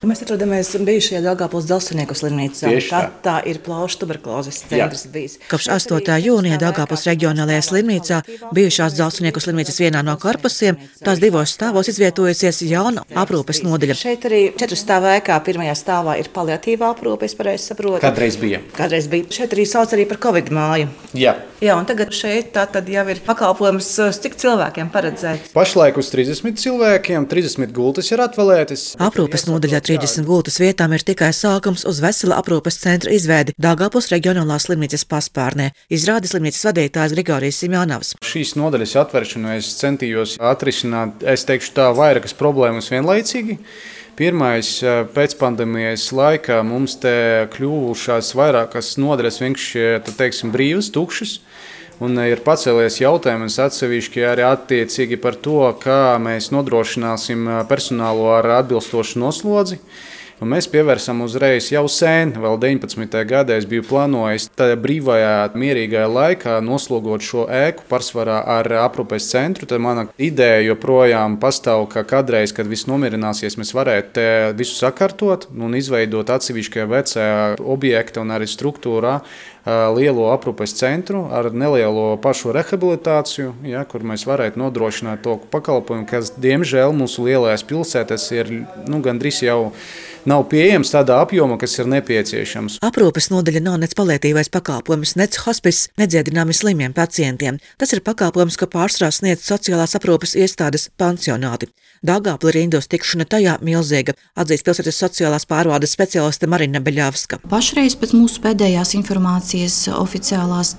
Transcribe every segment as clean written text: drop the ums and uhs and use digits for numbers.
Mēs atrodamies bijušajā Daugavpils Dzelzceļnieku slimnīcā. Tieši tā. Tā ir plaušu tuberkulozes centrs bijis. Kopš 8. jūnija Daugavpils reģionālajā slimnīcā, bijušās Dzelzceļnieku slimnīcas vienā no korpusiem, tās divos stāvos izvietojusies jauna aprūpes nodaļa. Šeit arī 4 stāvā ēkā pirmajā stāvā ir paliatīvā aprūpe, es pareizi saprotu. Kādreiz bija. Šeit arī sauc arī par Covid māju. Jā. Jā, un tagad šeit tad jau ir pakalpojums, cik cilvēkiem paredzēts. Pašlaik uz 30 cilvēkiem, 30 gultas ir atvēlētas. Aprūpes nodaļā 30 gultas vietām ir tikai sākums uz vesela aprūpes centra izveidi Daugavpils reģionālās slimnīcas paspārnē, izrāda slimnīcas vadītājs Grigorijs Simjonovs. Šīs nodaļas atvēršanu es centījos atrisināt, es teikšu tā, vairākas problēmas vienlaicīgi. Pirmais, pēcpandēmijas laikā mums te kļuvušās vairākas nodaļas vienkārši, teiksim, brīvas, tukšas. Un ir pacēlies jautājums atsevišķi arī attiecīgi par to, kā mēs nodrošināsim personālu ar atbilstošu noslodzi. Un mēs pievērsām uzreiz jau sen, vēl 19. gadā es biju plānojis tādā brīvajā, mierīgajā laikā noslogot šo ēku pārsvarā ar aprūpes centru. Tad mana ideja joprojām pastāv, ka kādreiz, kad viss nomierināsies, mēs varētu te visu sakārtot un izveidot atsevišķajā vecajā objekta un arī struktūrā lielo aprūpes centru ar nelielo pašu rehabilitāciju, ja, kur mēs varētu nodrošināt to pakalpojumu, kas, diemžēl, mūsu lielajās pilsētās ir gandrīz jau nav pieejams tādā apjomā, kas ir nepieciešams. Aprūpes nodaļa nav nec palietīvais pakalpojums, nec hospiss nedziedināmi slimiem pacientiem. Tas ir pakalpojums, ko pārsvarā sniedz sociālās aprūpes iestādes pansionāti. Daugavpilī rindos tikšana tajā milzīga, atzīst pilsētas sociālās pārvaldes speciāliste Marina Beļavska. Pašreiz pēc mūsu pēdējās informācijas oficiālās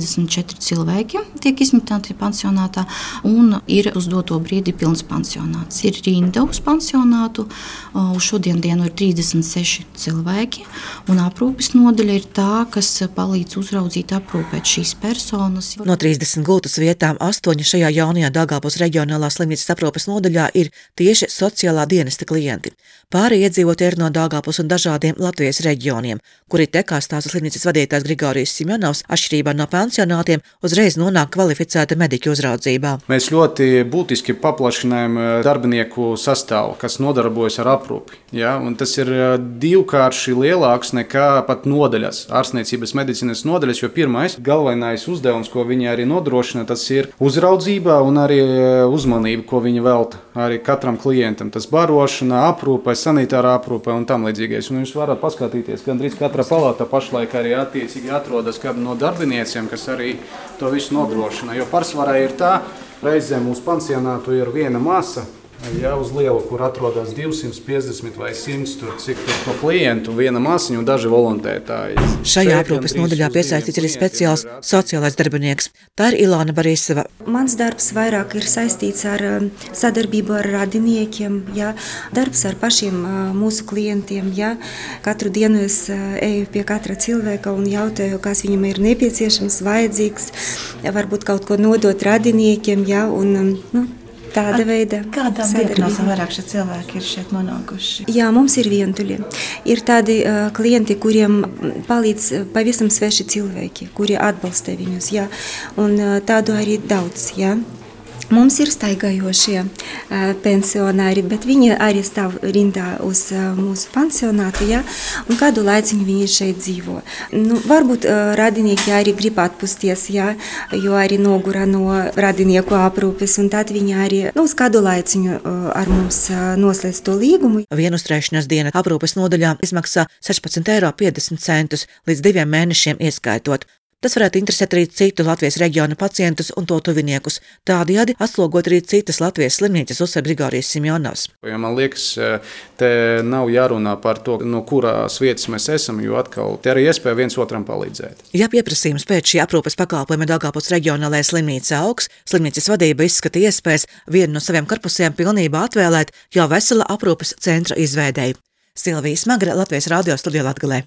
254 cilvēki tiek izmitināti pansionātā un ir uz doto brīdi pilns pansionāts. Ir rinda uz pansionātu, uz šodien dienu ir 36 cilvēki un aprūpes nodaļa ir tā, kas palīdz uzraudzīt aprūpēt šīs personas. No 30 gultas vietām 8 šajā jaunajā Daugavpils reģionālās slimnīcas aprūpes nodaļā ir tieši sociālā dienesta klienti. Pārējie iedzīvotāji ir no Daugavpils un dažādiem Latvijas reģioniem, kuri te, kā stāsta slimnīcas vadītājs Grigorijs Simjonovs, atšķirībā no pansionātiem, uzreiz nonāk kvalificēta mediķu uzraudzībā. Mēs ļoti būtiski paplašinājām darbinieku sastāvu, kas nodarbojas ar aprūpi. Ja? Un tas ir divkārši lielāks nekā pat nodaļas, ārstniecības medicīnas nodaļas, jo pirmais, galvenais uzdevums, ko viņi arī nodrošina, tas ir uzraudzība un arī uzmanība, ko viņi velta arī katram klientam. Tas barošana, aprūpe, sanitārā aprūpe un tam līdzīgais. Un jūs varat paskatīties, gandrīz katra palāta pašlaik arī attiecīgi atrodas kāda no darbinieciem, kas arī to visu nodrošina. Jo pārsvarā ir tā, reizēm mūsu pansionātu ir viena masa, ja, uz lielu, kur atrodas 250 vai 100 cik to klientu, viena masiņa un daži volontētāji. Šajā aprūpes nodaļā piesaistīts arī speciāls sociālais darbinieks. Tā ir Ilāna Barisova. Mans darbs vairāk ir saistīts ar sadarbību ar radiniekiem, ja, darbs ar pašiem mūsu klientiem. Ja. Katru dienu es eju pie katra cilvēka un jautāju, kas viņam ir nepieciešams, vajadzīgs, varbūt kaut ko nodot radiniekiem, ja, un tāda veida Kādām diagnozēm vairāk šie cilvēki ir šeit nonākuši? Jā, mums ir vientuļi. Ir tādi klienti, kuriem palīdz pavisam sveši cilvēki, kuri atbalsta viņus, jā, un tādu arī daudz, jā. Mums ir staigājošie pensionāri, bet viņi arī stāv rindā uz mūsu pansionātu, ja? Un kādu laiciņu viņi šeit dzīvo. Varbūt radinieki arī grib atpusties, ja? Jo arī nogura no radinieku aprūpes, un tad viņi arī uz kādu laiciņu ar mums noslēdz to līgumu. Vienu uzturēšanās dienu aprūpes nodaļā izmaksā 16,50 eiro līdz 2 mēnešiem ieskaitot. Tas varētu interesēt arī citu Latvijas reģiona pacientus un to tuviniekus. Tādējādi atslogot arī citas Latvijas slimnīcas, uzsver Grigorijs Simjonovs. Ja man liekas, te nav jārunā par to, no kurās vietas mēs esam, jo atkal te arī iespēja viens otram palīdzēt. Ja pieprasījums pēc šī aprūpes pakalpojuma Daugavpils reģionālajā slimnīcā augs, slimnīcas vadība izskata iespējas vienu no saviem korpusiem pilnībā atvēlēt jau vesela aprūpes centra izveidei. Silvija Smagra, Latvijas radio studijā Latgalē.